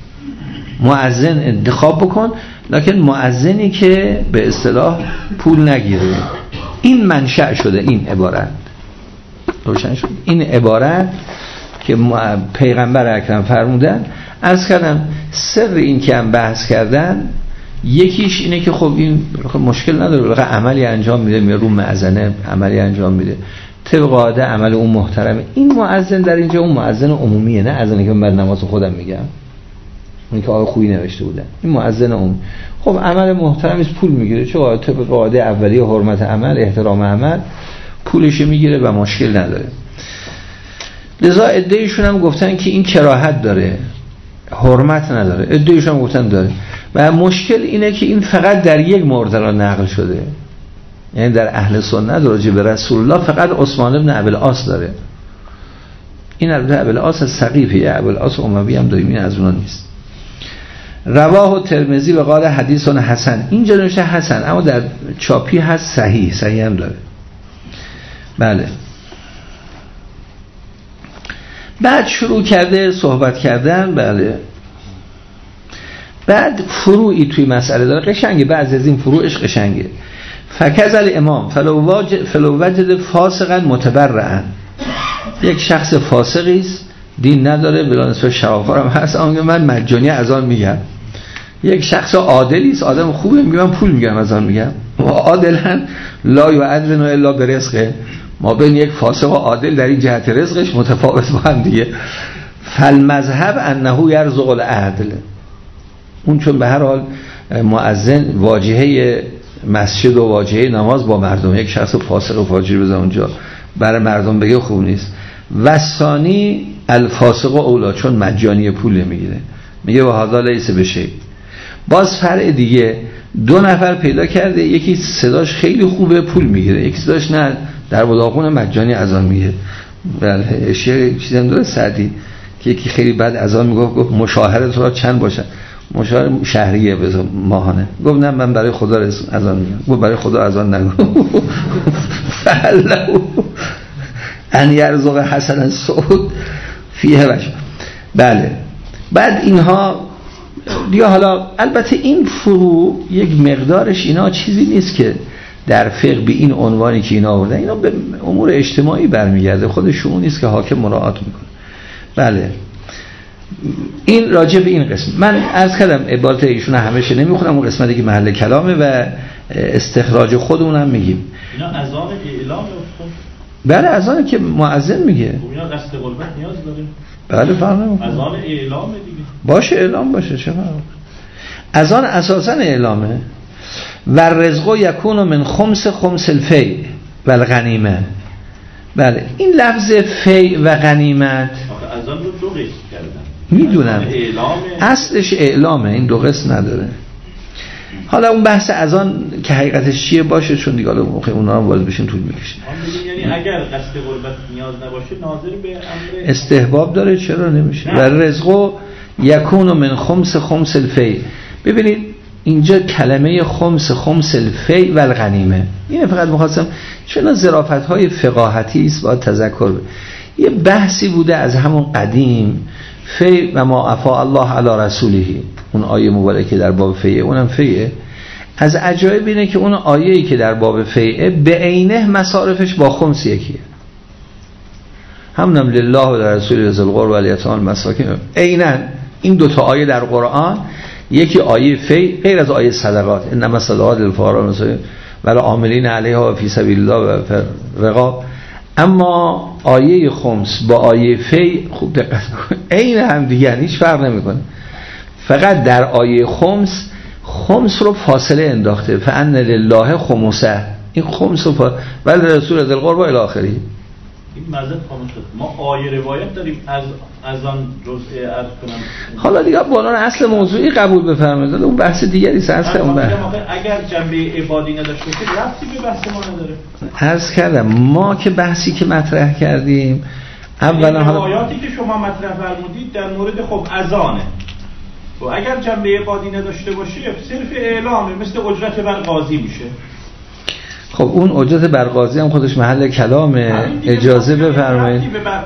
مؤذن انتخاب بکن، لکن مؤذنی که به اصطلاح پول نگیره. این منشأ شده این عبارت، روشن شد این عبارت که پیغمبر اکرم فرمودن. عرض کردم سر این که هم بحث کردن یکیش اینه که خب این مشکل نداره، بلکه عملی انجام میده، میره رو مأذنه عملی انجام میده طبق عاده، عمل اون محترمه. این مؤذن در اینجا اون مؤذن عمومیه، نه اذانی که من نماز خودم میگم، اون که آقای خویی نوشته بودن، این مؤذن عمومی. خب عمل محترمی است، پول میگیره، چون طبق عاده اولیه حرمت عمل، احترام عمل، پولش میگیره و مشکل نداره. لذا عده‌ایشون هم گفتن که این کراهت داره، حرمت نداره، عده‌ایشون هم گفتن داره. و مشکل اینه که این فقط در یک مورد نقل شده، یعنی در اهل سنت راجع به رسول الله فقط عثمان بن ابی العاص داره. این البته ابی العاص از ثقیفه، ابی العاص اموی هم داریم، این از اونها نیست. رواه ترمذی و قال حدیث حسن، اینجا نوشته حسن، اما در چاپی هست صحیح هم داره. بله. بعد شروع کرده صحبت کردن. بله. بعد فروعی توی مسئله داره قشنگه، بعضی از این فروعش قشنگه. فکذل امام فلو وجد فاسقا متبرعا، یک شخص فاسقی است، دین نداره، بلا نسبت شرافارم هست، اما من مجانی اذان میگم. یک شخص عادلی است، آدم خوبه، میگه من پول میگم اذان میگم. و عادلا لا یعذن الا برزقه، ما بین یک فاسق و عادل در این جهت رزقش متفاوت با هم دیگه. فالمذهب انه یرزق العدل، اون چون به هر حال مؤذن واجهه مسجد و واجهه نماز با مردم، یک شخص فاسق و فاجر بزن اونجا برای مردم بگه خوب نیست. و ثانی الفاسق اولا، چون مجانی پول میگیره، میگه و هذا لیس بشیء. باز فرع دیگه، دو نفر پیدا کرده، یکی صداش خیلی خوبه پول میگیره، یکی صداش نه در وداخون مجانی اذان میگه. بله چیزی هم داره سعدی که یکی خیلی بد اذان میگه، گفت مشاهره تو را چند باشن، مشاهره شهریه بذار ماهانه، گفت نه من برای خدا اذان میگم، گفت برای خدا اذان نگو. فعلو ان یرزق حسن سعود فیه بشه. بله. بعد اینها دیگه، حالا البته این فروع یک مقدارش اینا چیزی نیست که در فقه به این عنوانی که اینا آوردن، اینا به امور اجتماعی برمیگرده، خود شما نیست که حاکم مراعات میکنه. بله. این راجع به این قسم من عرض کردم، عبارت ایشون همیشه نمیخونم، اون قسمتی که محل کلامه و استخراج خودمونم میگیم. اینا اذان اعلام افتاد. بله اذانی که مؤذن میگه. اینا قصد قربت نیاز داره. بله فرق نمیکنه. اذان اعلام دیگه. باشه اعلام باشه، چه فرق؟ اذان اساسا اعلامه. و رزق یکون من خمس الفی و الغنیمه. بله این لفظ فی و غنیمت اذان رو دو قسم کردن. میدونم اصلش اعلامه، این دو قسم نداره. حالا اون بحث اذان که حقیقتش چیه باشه، چون دیگه حالا اونا هم وارد بشین طول میکشه. یعنی اگر قصد قربت نیاز نباشه ناظر به امر استحباب داره، چرا نمیشه؟ و رزق یکون من خمس الفی. ببینید اینجا کلمه خمس الفی و الغنیمه، اینه فقط می‌خواستم، چون ظرافت‌های فقاهتی است باید تذکر بده. یه بحثی بوده از همون قدیم، فی و ما افا الله علی رسوله، اون آیه مبارکه در باب فیه، اونم فیه. از عجایب اینه که اون آیه‌ای که در باب فیه به عینه مصارفش با خمس یکیه، همونم لله و در رسول ذی القربى و الیتام المساکین. عیناً این دو تا آیه در قرآن، یکی آیه فی غیر از آیه صدقات، انما الصدقات للفقراء و العاملین علیها و فی سبیل الله و رقاب، اما آیه خمس با آیه فی خوب دقت کنید عین هم دیگه، هیچ فرق نمیکنه. فقط در آیه خمس رو فاصله انداخته، فان لله خمسه، این خمس رو ولی رسول ذی القربى الی آخره. این مذهب خاموش شد. ما آیه روایت داریم از آن جزء عرض کنم. حالا دیگه با عنوان اصل موضوعی قبول بفرمایید، اون بحث دیگری است. اگر جنبه عبادی نداشته باشه ربطی به بحث ما نداره. عرض کردم ما که بحثی که مطرح کردیم اولا، حالا روایاتی که شما مطرح فرمودید در مورد خب اذانه، و اگر جنبه عبادی نداشته باشه صرف اعلامه، مثل اجرت بر قاضی میشه. خب اون اجرت بر قاضی هم خودش محل کلامه، اجازه بفرمایید.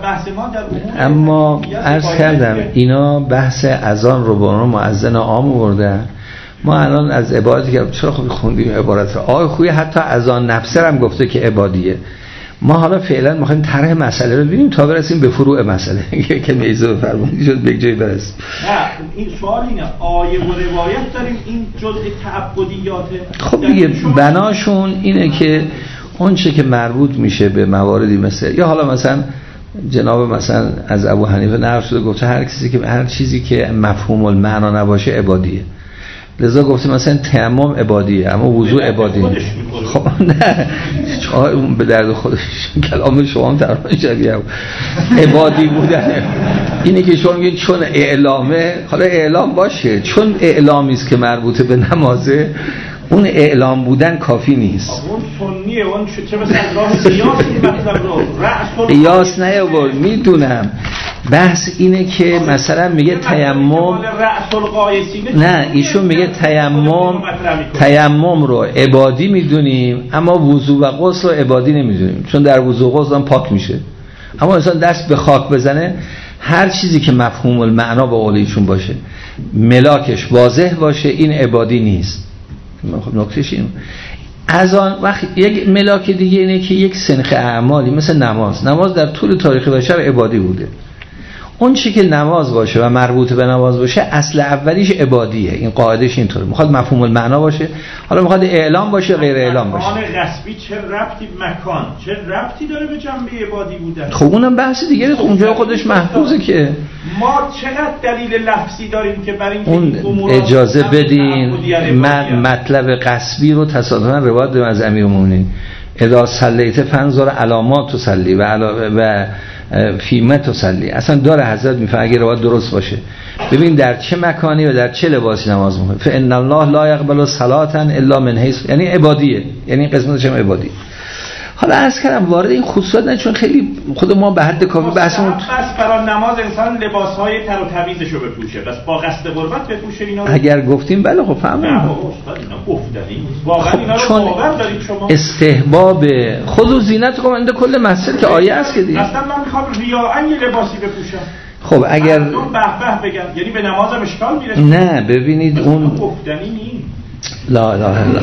اما عرض کردم اینا بحث اذان رو به عنوان مؤذن عام آوردن. ما الان از عبارتی که چرا خوب خوندیم عبارت رو، آقای خویی حتی اذان نفسه هم گفته که عبادیه. ما حالا فعلا می‌خوایم طرح مسئله رو ببینیم تا برسیم به فروع مسئله که میزه بفرمایید شد به جای برسیم. نه این سوال اینه آیه و روایت داریم این جزء تعبدیاته. خب دیگه بناشون اینه که اون چه که مربوط میشه به مواردی مثل یا حالا مثلا جناب مثلا از ابو حنیفه نقل شده گفته هر چیزی که مفهوم المعنا نباشه عبادیه. لذا گفتیم مثلا تیمم عبادیه اما وضوء عبادیه. خب نه اون به درد خودش کلام شما هم تقریبا شبیه عبادی بودن اینه که شما میگید چون اعلامه، حالا اعلام باشه، چون اعلامی است که مربوطه به نمازه، اون اعلام بودن کافی نیست. اون سنیه، اون چه مثلا راه قیاس مطلب رو قیاس نه میدونم. بحث اینه که مثلا میگه تیمم، نه ایشون میگه تیمم رو عبادی میدونیم اما وضو و غسل رو عبادی نمیدونیم، چون در وضو و غسل هم پاک میشه. اما انسان دست به خاک بزنه، هر چیزی که مفهوم المعنا با قول ایشون باشه، ملاکش واضح باشه، این عبادی نیست. خب نکتهش این. از آن وقت یک ملاک دیگه اینه که یک سنخ اعمالی مثل نماز در طول تاریخ بشر عبادی بوده. اون چی که نماز باشه و مربوط به نماز باشه اصل اولیش عبادیه. این قاعدش اینطوره، میخواد مفهوم المعنا باشه، حالا میخواد اعلام باشه غیر اعلام باشه. مکان غصبی چه ربطی مکان چه ربطی داره به جنبه عبادی بودن؟ خب اونم بحث دیگه است، اونجا خودش محفوظه که ما چقدر دلیل لفظی داریم که برای اون اجازه بدین مطلب غصبی رو تصادفاً روایت داریم از امیرالمومنین اذا صلیت فانظر علامات تصلی و فیمه تصلی. اصلا داره حضرت میفرماید اگه روایت درست باشه ببین در چه مکانی و در چه لباسی نماز میخونه. فان الله لا یقبل صلاة الا من حیث، یعنی عبادیه، یعنی قسمتش هم عبادی. حالا عرض کردم وارد این خصوصات نه، چون خیلی خود ما به حد کافی بحثمون بس برای نماز انسان لباسهای تر و تمیزشو بپوشه، بس با قصد قربت بپوشه اینا رو. اگر گفتیم بله خب فهمیدم. نه اینا گفتنی واقعا اینا رو باور دارید شما؟ استحباب خود زینتکم عند کل مسجد که آیه است که دیگه. اصلا من میخوام ریاء یه لباسی بپوشم. خب اگر به به بگم یعنی به نمازم اشکال میرسه؟ نه ببینید اون گفتنی نیست. لا اله الا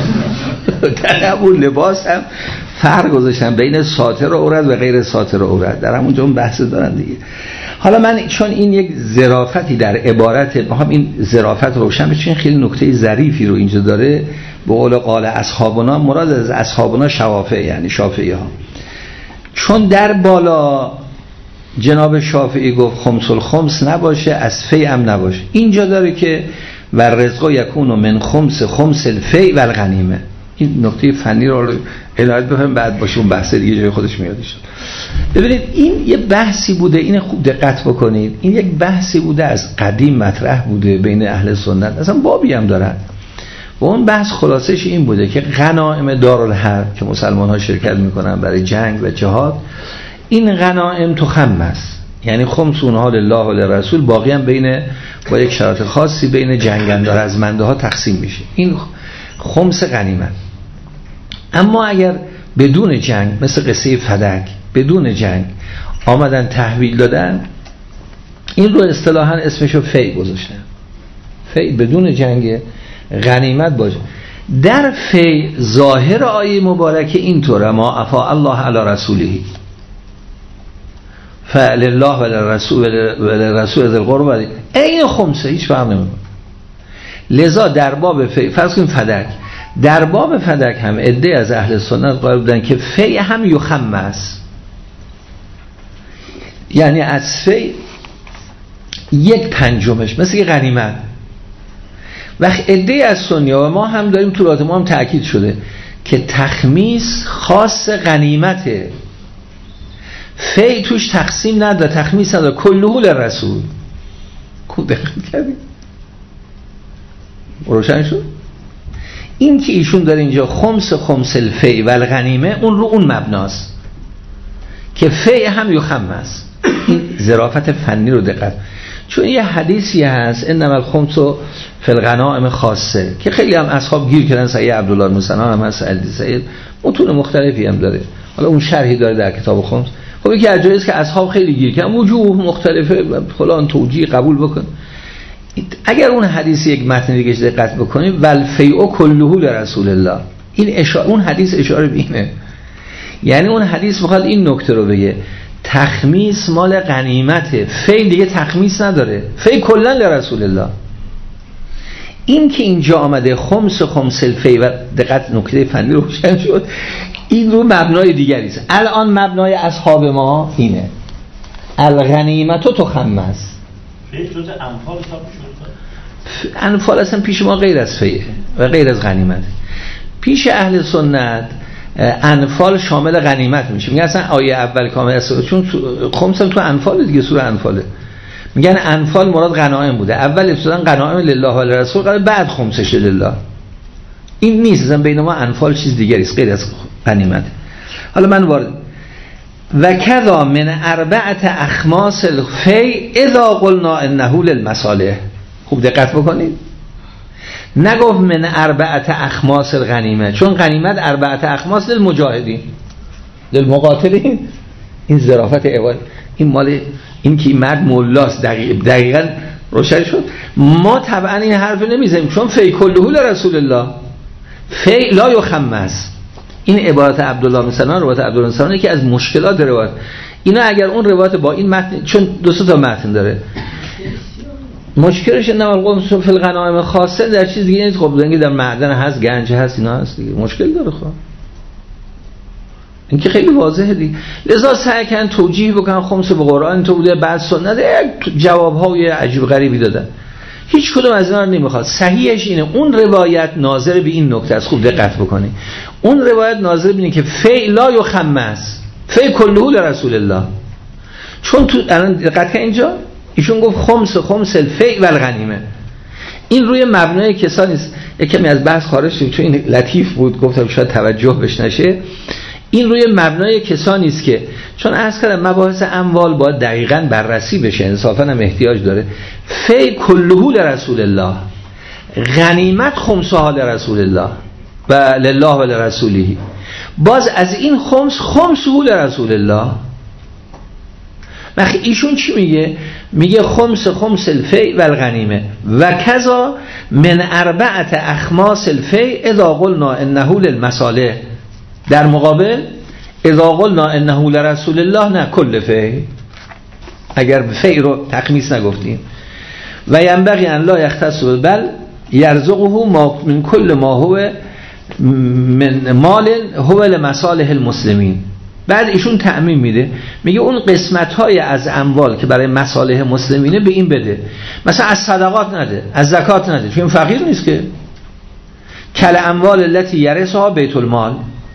الله. در اون لباس هم فرق گذاشتن بین ساتر و عورت و غیر ساتر و عورت، در همونجا اون بحث دارن دیگه. حالا من چون این یک ظرافتی در عبارت میخوام این ظرافت روشن بشه، خیلی نکته ظریفی رو اینجا داره. به قول قال اصحابنا، مراد از اصحابنا شوافع یعنی شافعی ها، چون در بالا جناب شافعی گفت خمس الخمس نباشه، از فی هم نباشه، اینجا داره که و رزق یکون من خمس الفی و الغنیمه. این نکته فنی رو عنایت بفهمیم، بعد باشه اون بحث دیگه جای خودش میادش. ببینید این یه بحثی بوده، این خوب دقت بکنید، این یک بحثی بوده از قدیم مطرح بوده بین اهل سنت، اصلا بابی هم دارن. و اون بحث خلاصش این بوده که غنایم دارالحرب که مسلمان ها شرکت میکنن برای جنگ و جهاد، این غنایم تو خم است، یعنی خمس اونها لله و لرسول، باقی هم بین با یک شرایط خاصی بین جنگنده رزمنده ها تقسیم میشه. این خمس غنیمت. اما اگر بدون جنگ مثل قصه فدک بدون جنگ آمدن تحویل دادن، این رو اصطلاحاً اسمشو فی گذاشتن. فی بدون جنگ غنیمت باشه. در فی ظاهر آیه مبارکه اینطوره ما افا الله علی رسوله فلله وللرسول ذی القربى، این خمسه هیچ فرق نمیکنه. لذا در باب فی فرض کنیم فدک، در باب فدک هم عده از اهل سنت قائل بودن که فی هم یخمس، یعنی از فی 1/5 مثل غنیمت. وقت عده از سنی و ما هم داریم تو ما هم تأکید شده که تخمیس خاص غنیمته، فی توش تقسیم نداره، تخمیس نداره، کلهو للرسول. خوب دقت کردید؟ روشن شد؟ این که ایشون داره اینجا خمس الفی و الغنیمه، اون رو اون مبناست که فی هم یخمس. این ظرافت فنی رو دقت، چون یه حدیثی هست انما الخمس فی الغنائم خاصه که خیلی هم اصحاب گیر کردن، صحیح عبدالله بن سنان هم هست، سعید سعید متون مختلفی هم داره، حالا اون شرحی داره در کتاب خمس. خب یکی از جاییست که اصحاب خیلی گیر کردن، وجوه مختلفه فلان توجیه قبول بکن. اگر اون حدیث یک متن دیگه دقت بکنیم والفیء کلهو لرسول الله، این اون حدیث اشاره به اینه، یعنی اون حدیث میخواد این نکته رو بگه، تخمیس مال غنیمته، فی دیگه تخمیس نداره، فی کلا لرسول الله. این که اینجا آمده خمس الفی و دقت نکته فنی روشن شد، این رو مبنای دیگری است. الان مبنای اصحاب ما اینه، الغنیمت و تخمس. فی جزء انفال حساب میشه؟ انفال اصلا پیش ما غیر از فیه و غیر از غنیمت. پیش اهل سنت انفال شامل غنیمت میشه. میگن اصلا آیه اول کامل است، چون خمس تو انفال دیگه، سوره انفاله. میگن انفال مراد غنایم بوده، اول ابتدا غنایم لله و لرسول قرار بعد خمسش لله. این نیست، اصلا بین ما انفال چیز دیگری است غیر از غنیمت. حالا من وارد و کذا من 4 اخماس الفی اذا قلنا انه للمصالح. خوب دقت بکنید، نگفت من 4 اخماس الغنیمه، چون غنیمت 4 اخماس للمجاهدین للمقاتلین. این ظرافت عباد، این مال این که مرد مولاست، دقیقاً روشن شد. ما طبعا این حرف نمیزنیم، چون فی کله لرسول الله، فی لا یخمس. این عبارت عبدالله بن سلام، روایت عبدالله بن سلام که از مشکلات روایت اینا، اگر اون روایت با این متن، چون 2 تا متن داره، مشکلش نه القوم فی الغنائم خاصه در چیز دیگه نیست. خب دیگه در معدن هست، گنج هست، اینا هست دیگه، مشکل داره. خب این که خیلی واضحه دیگه. لذا سعی کردن توجیه بکنن خمس به قرآن تو بوده، بعد سنت جواب‌های عجیب غریبی دادن. هیچ کدوم از اینا رو نمیخواد. صحیحش اینه اون روایت ناظر به این نکته است. خوب دقت بکنید، اون روایت ناظر به اینه که فی لا یخمس، فی کله لرسول الله. چون تو الان دقت کن اینجا ایشون گفت خمس الفی و الغنیمه. این روی مبنای کسانی است. یکمی از بحث خارج شد چون این لطیف بود، گفتم شاید توجه بهش نشه. این روی مبنای کسانی است که چون عرض کردم مباحث اموال باید دقیقاً بررسی بشه، انصافاً هم احتیاج داره. فی کله لرسول الله، غنیمت خمسها لرسول الله و لله و لرسوله. باز از این خمسه لرسول الله. وقتی ایشون چی میگه؟ میگه خمس الفی و الغنیمه و کذا من 4 اخماس الفی اذا قلنا انه للمصالح. در مقابل اذا قلنا انه لرسول الله نه کل فی، اگر فی رو تخمیس نگفتیم. و ینبغی ان لا یختص بل یرزقه ما من کل ما هو من مال هو لمصالح المسلمین. بعد ایشون تعمیم میده، میگه اون قسمت‌های از اموال که برای مصالح مسلمینه به این بده، مثلا از صدقات نده، از زکات نده، چون فقیر نیست که. کل اموال التي یرثها بیت المال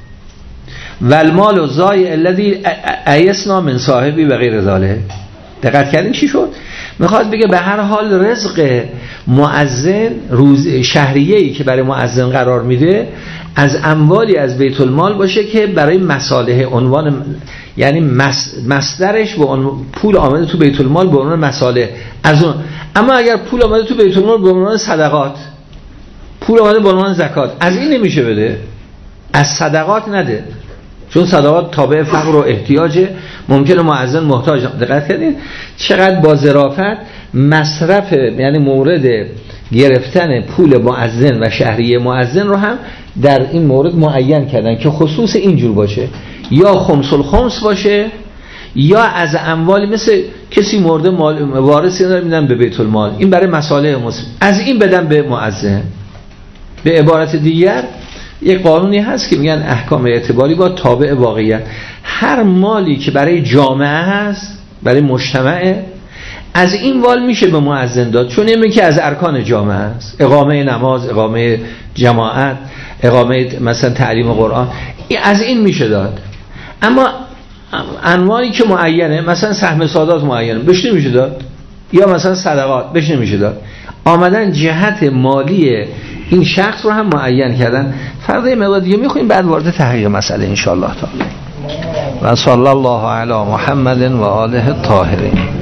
و المال الضایع الذی ایسنا من صاحبی و غیر ذلک. دقت کردین چی شد؟ میخواد بگه به هر حال رزق مؤذن روز شهریه‌ای که برای مؤذن قرار میده از اموالی از بیت المال باشه که برای مصالح عنوان، یعنی مصدرش به پول آمده تو بیت المال به عنوان مصالح از اون. اما اگر پول آمده تو بیت المال به عنوان صدقات، پول آمده به عنوان زکات، از این نمیشه بده، از صدقات نده، چون صدقات تابع فقر و احتیاجه، ممکنه مؤذن محتاج. دقت کردین چقدر با ظرافت مصرف، یعنی مورد گرفتن پول مؤذن و شهریه مؤذن رو هم در این مورد معین کردن که خصوص اینجور باشه، یا خمس الخمس باشه یا از اموال، مثل کسی مرده وارثی نداره میدن به بیت المال، این برای مصالح مسلم، از این بدن به مؤذن. به عبارت دیگر یک قانونی هست که میگن احکام اعتباری با تابع واقعیت. هر مالی که برای جامعه هست، برای مجتمعه، از این وال میشه به مؤذن داد، چون این که از ارکان جامعه است، اقامه نماز، اقامه جماعت، اقامه مثلا تعلیم قرآن، از این میشه داد. اما انواعی که معینه، مثلا سهم سادات معینه، بهش نمیشه داد، یا مثلا صدقات بهش نمیشه داد. آمدن جهت مالی این شخص رو هم معین کردن. فردا یه مقدار دیگه میخویم بعد وارد تحقیق مسئله ان شاء الله تعالی. و صلی الله علی محمد و آله الطاهرین.